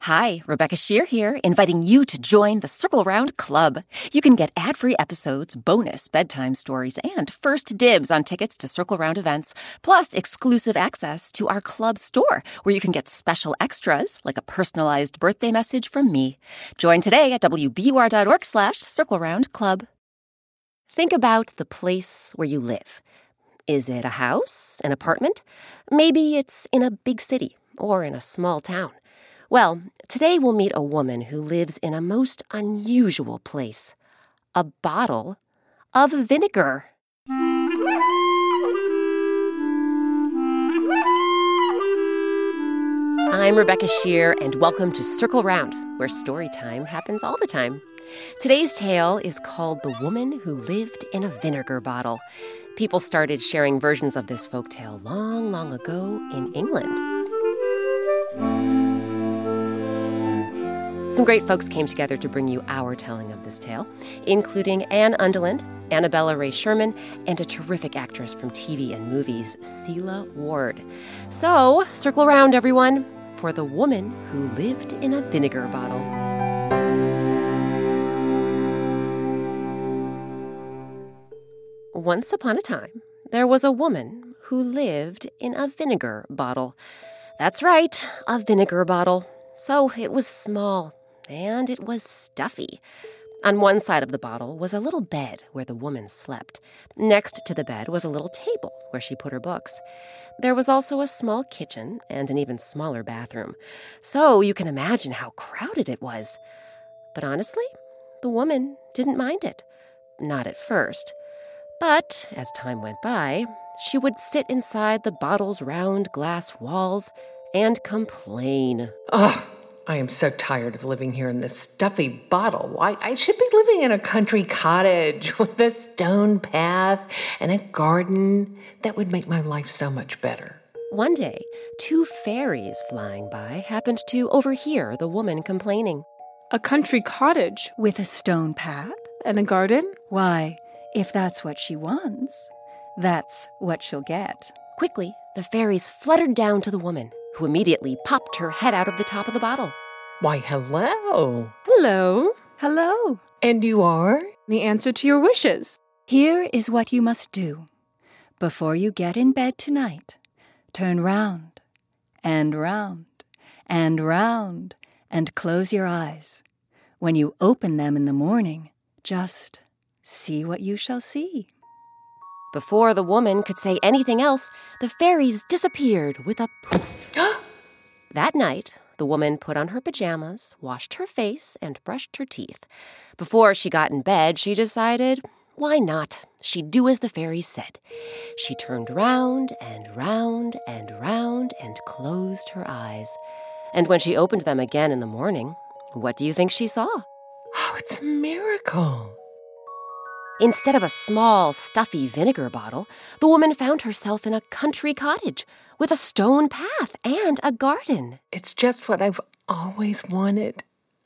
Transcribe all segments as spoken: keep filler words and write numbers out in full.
Hi, Rebecca Shear here, inviting you to join the Circle Round Club. You can get ad-free episodes, bonus bedtime stories, and first dibs on tickets to Circle Round events, plus exclusive access to our club store, where you can get special extras, like a personalized birthday message from me. Join today at wbur.org slash Circle Round Club. Think about the place where you live. Is it a house, an apartment? Maybe it's in a big city or in a small town. Well, today we'll meet a woman who lives in a most unusual place. A bottle of vinegar. I'm Rebecca Shear, and welcome to Circle Round, where story time happens all the time. Today's tale is called The Woman Who Lived in a Vinegar Bottle. People started sharing versions of this folktale long, long ago in England. Some great folks came together to bring you our telling of this tale, including Anne Undeland, Annabella Ray Sherman, and a terrific actress from T V and movies, Sela Ward. So, circle around, everyone, for The Woman Who Lived in a Vinegar Bottle. Once upon a time, there was a woman who lived in a vinegar bottle. That's right, a vinegar bottle. So it was small, and it was stuffy. On one side of the bottle was a little bed where the woman slept. Next to the bed was a little table where she put her books. There was also a small kitchen and an even smaller bathroom. So you can imagine how crowded it was. But honestly, the woman didn't mind it. Not at first. But as time went by, she would sit inside the bottle's round glass walls and complain. Oh, I am so tired of living here in this stuffy bottle. Why, I should be living in a country cottage with a stone path and a garden. That would make my life so much better. One day, two fairies flying by happened to overhear the woman complaining. A country cottage? With a stone path? And a garden? Why, if that's what she wants, that's what she'll get. Quickly, the fairies fluttered down to the woman, who immediately popped her head out of the top of the bottle. Why, hello. Hello. Hello. And you are? The answer to your wishes. Here is what you must do. Before you get in bed tonight, turn round and round and round and close your eyes. When you open them in the morning, just see what you shall see. Before the woman could say anything else, the fairies disappeared with a poof. That night, the woman put on her pajamas, washed her face, and brushed her teeth. Before she got in bed, she decided, why not? She'd do as the fairies said. She turned round and round and round and closed her eyes. And when she opened them again in the morning, what do you think she saw? Oh, it's a miracle. Instead of a small, stuffy vinegar bottle, the woman found herself in a country cottage with a stone path and a garden. It's just what I've always wanted.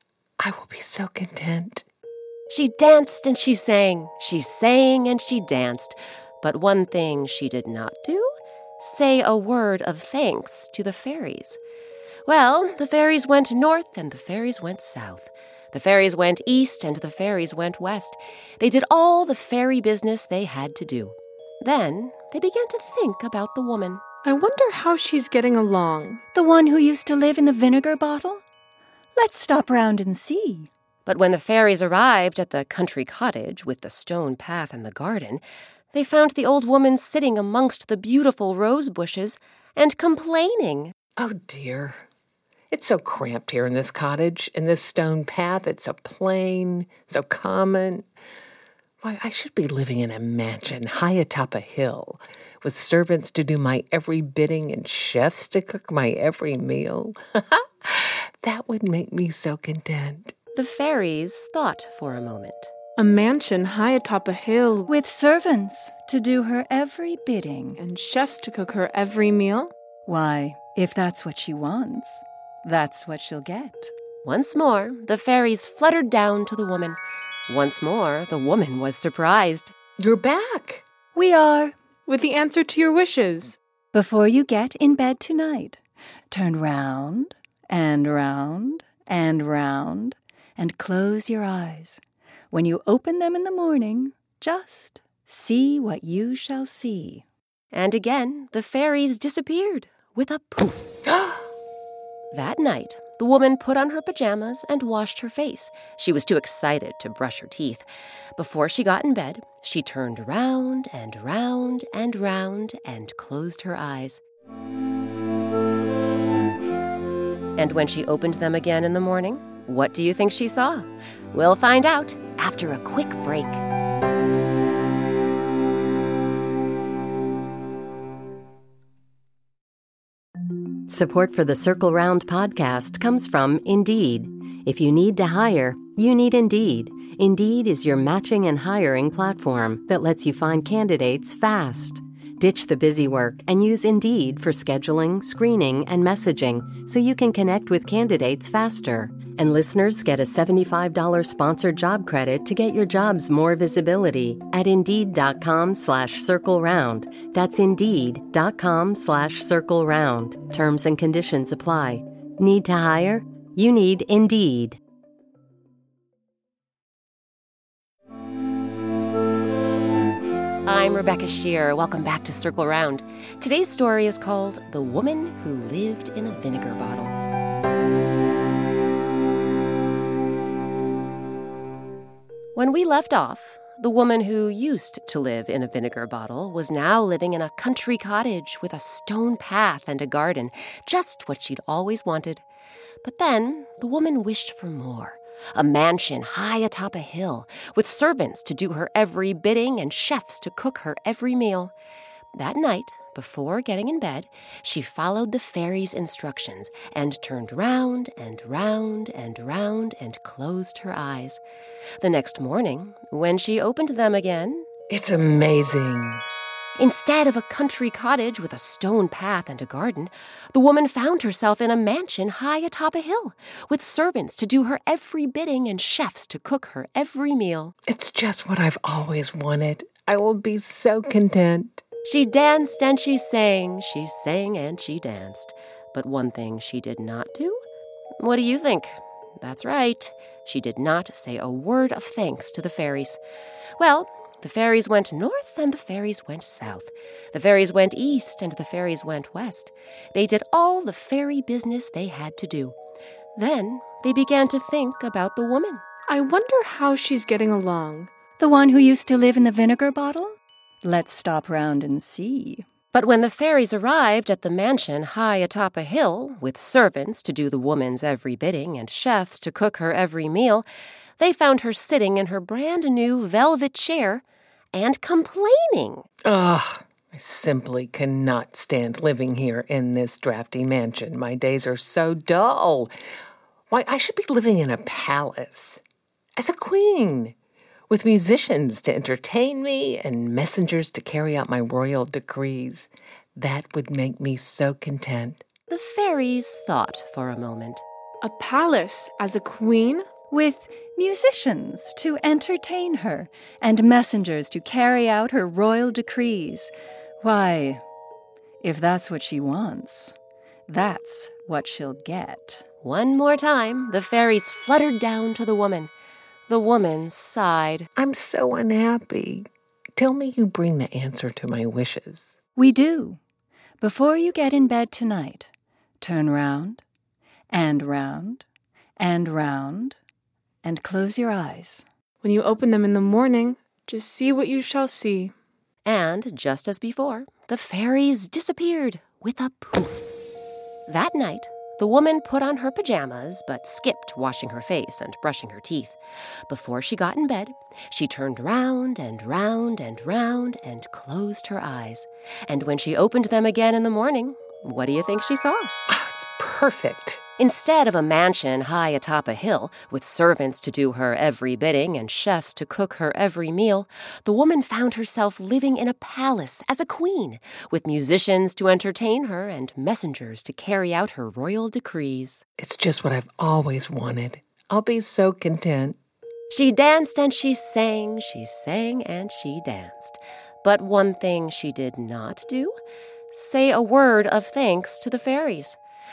I will be so content. She danced and she sang. She sang and she danced. But one thing she did not do, say a word of thanks to the fairies. Well, the fairies went north and the fairies went south. The fairies went east and the fairies went west. They did all the fairy business they had to do. Then they began to think about the woman. I wonder how she's getting along. The one who used to live in the vinegar bottle? Let's stop round and see. But when the fairies arrived at the country cottage with the stone path and the garden, they found the old woman sitting amongst the beautiful rose bushes and complaining. Oh, dear. It's so cramped here in this cottage, in this stone path. It's so plain, so common. Why, I should be living in a mansion high atop a hill, with servants to do my every bidding and chefs to cook my every meal. That would make me so content. The fairies thought for a moment. A mansion high atop a hill with servants to do her every bidding. And chefs to cook her every meal? Why, if that's what she wants, that's what she'll get. Once more, the fairies fluttered down to the woman. Once more, the woman was surprised. You're back. We are. With the answer to your wishes. Before you get in bed tonight, turn round and round and round, and close your eyes. When you open them in the morning, just see what you shall see. And again, the fairies disappeared with a poof. That night, the woman put on her pajamas and washed her face. She was too excited to brush her teeth. Before she got in bed, she turned round and round and round and closed her eyes. And when she opened them again in the morning, what do you think she saw? We'll find out after a quick break. Support for the Circle Round podcast comes from Indeed. If you need to hire, you need Indeed. Indeed is your matching and hiring platform that lets you find candidates fast. Ditch the busy work and use Indeed for scheduling, screening, and messaging so you can connect with candidates faster. And listeners get a seventy-five dollars sponsored job credit to get your jobs more visibility at Indeed.com slash Circle Round. That's Indeed.com slash Circle Round. Terms and conditions apply. Need to hire? You need Indeed. I'm Rebecca Shear. Welcome back to Circle Round. Today's story is called The Woman Who Lived in a Vinegar Bottle. When we left off, the woman who used to live in a vinegar bottle was now living in a country cottage with a stone path and a garden, just what she'd always wanted. But then the woman wished for more. A mansion high atop a hill, with servants to do her every bidding and chefs to cook her every meal. That night, before getting in bed, she followed the fairy's instructions and turned round and round and round and closed her eyes. The next morning, when she opened them again, It's amazing. instead of a country cottage with a stone path and a garden, the woman found herself in a mansion high atop a hill, with servants to do her every bidding and chefs to cook her every meal. It's just what I've always wanted. I will be so content. She danced and she sang, she sang and she danced. But one thing she did not do? What do you think? That's right. She did not say a word of thanks to the fairies. Well, the fairies went north and the fairies went south. The fairies went east and the fairies went west. They did all the fairy business they had to do. Then they began to think about the woman. I wonder how she's getting along. The one who used to live in the vinegar bottle? Let's stop round and see. But when the fairies arrived at the mansion high atop a hill, with servants to do the woman's every bidding and chefs to cook her every meal, they found her sitting in her brand-new velvet chair and complaining. Ugh, I simply cannot stand living here in this drafty mansion. My days are so dull. Why, I should be living in a palace as a queen, with musicians to entertain me and messengers to carry out my royal decrees. That would make me so content. The fairies thought for a moment. A palace as a queen? With musicians to entertain her and messengers to carry out her royal decrees. Why, if that's what she wants, that's what she'll get. One more time, the fairies fluttered down to the woman. The woman sighed. I'm so unhappy. Tell me you bring the answer to my wishes. We do. Before you get in bed tonight, turn round and round and round and close your eyes. When you open them in the morning, just see what you shall see. And just as before, the fairies disappeared with a poof. That night, the woman put on her pajamas, but skipped washing her face and brushing her teeth. Before she got in bed, she turned round and round and round and closed her eyes. And when she opened them again in the morning, what do you think she saw? Ah, it's perfect. Instead of a mansion high atop a hill, with servants to do her every bidding and chefs to cook her every meal, the woman found herself living in a palace as a queen, with musicians to entertain her and messengers to carry out her royal decrees. It's just what I've always wanted. I'll be so content. She danced and she sang, she sang and she danced. But one thing she did not do, say a word of thanks to the fairies.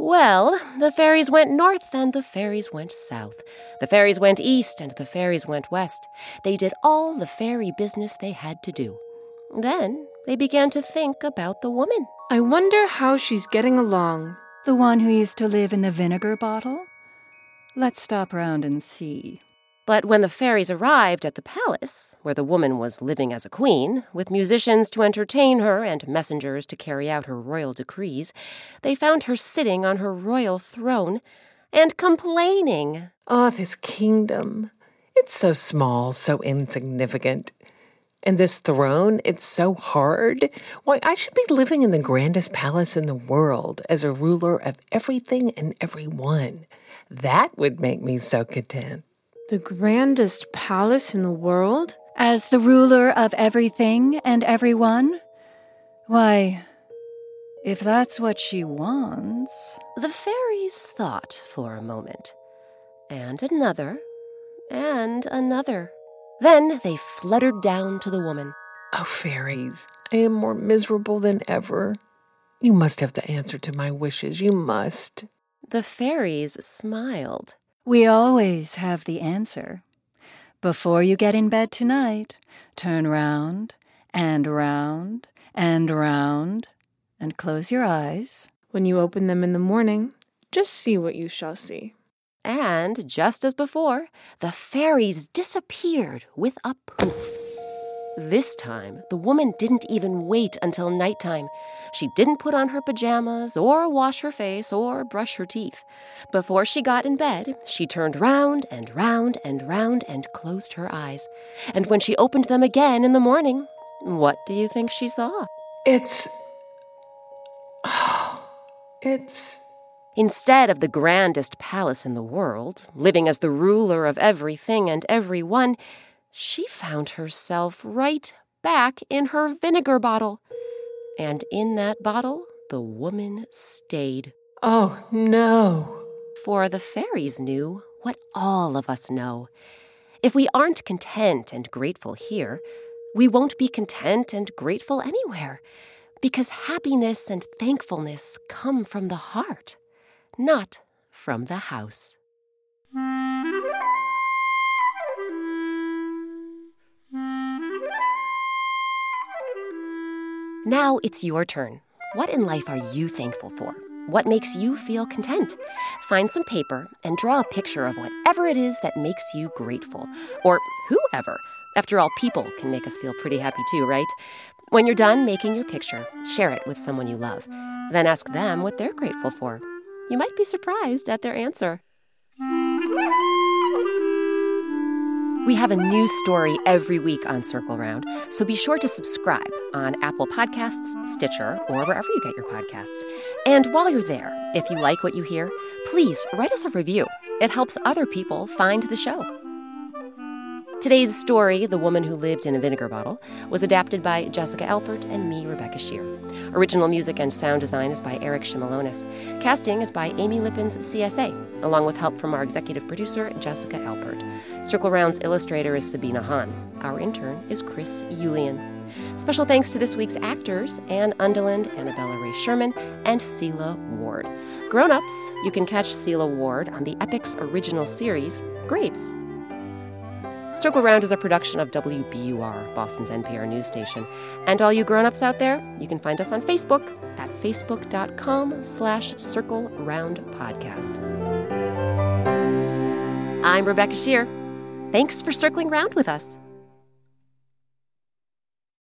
Well, the fairies went north and the fairies went south. The fairies went east and the fairies went west. They did all the fairy business they had to do. Then they began to think about the woman. I wonder how she's getting along. The one who used to live in the vinegar bottle? Let's stop round and see. But when the fairies arrived at the palace, where the woman was living as a queen, with musicians to entertain her and messengers to carry out her royal decrees, they found her sitting on her royal throne and complaining. Oh, this kingdom. It's so small, so insignificant. And this throne, it's so hard. Why, I should be living in the grandest palace in the world as a ruler of everything and everyone. That would make me so content. The grandest palace in the world? As the ruler of everything and everyone? Why, if that's what she wants... The fairies thought for a moment, and another, and another. Then they fluttered down to the woman. Oh, fairies, I am more miserable than ever. You must have the answer to my wishes. You must. The fairies smiled. We always have the answer. Before you get in bed tonight, turn round and round and round and close your eyes. When you open them in the morning, just see what you shall see. And, just as before, the fairies disappeared with a poof. This time, the woman didn't even wait until nighttime. She didn't put on her pajamas or wash her face or brush her teeth. Before she got in bed, she turned round and round and round and closed her eyes. And when she opened them again in the morning, what do you think she saw? It's... Oh, it's... Instead of the grandest palace in the world, living as the ruler of everything and everyone, she found herself right back in her vinegar bottle. And in that bottle, the woman stayed. Oh, no. For the fairies knew what all of us know. If we aren't content and grateful here, we won't be content and grateful anywhere, because happiness and thankfulness come from the heart, not from the house. Now it's your turn. What in life are you thankful for? What makes you feel content? Find some paper and draw a picture of whatever it is that makes you grateful. Or whoever. After all, people can make us feel pretty happy too, right? When you're done making your picture, share it with someone you love. Then ask them what they're grateful for. You might be surprised at their answer. We have a new story every week on Circle Round, so be sure to subscribe on Apple Podcasts, Stitcher, or wherever you get your podcasts. And while you're there, if you like what you hear, please write us a review. It helps other people find the show. Today's story, The Woman Who Lived in a Vinegar Bottle, was adapted by Jessica Alpert and me, Rebecca Shear. Original music and sound design is by Eric Shimalonis. Casting is by Amy Lippens, C S A, along with help from our executive producer, Jessica Alpert. Circle Round's illustrator is Sabina Hahn. Our intern is Chris Yulian. Special thanks to this week's actors, Anne Undeland, Annabella Ray Sherman, and Selah Ward. Grown-ups, you can catch Selah Ward on the Epix original series, Graves. Circle Round is a production of W B U R, Boston's N P R news station. And all you grown-ups out there, you can find us on Facebook at facebook.com slash Circle Round Podcast. I'm Rebecca Shear. Thanks for circling round with us.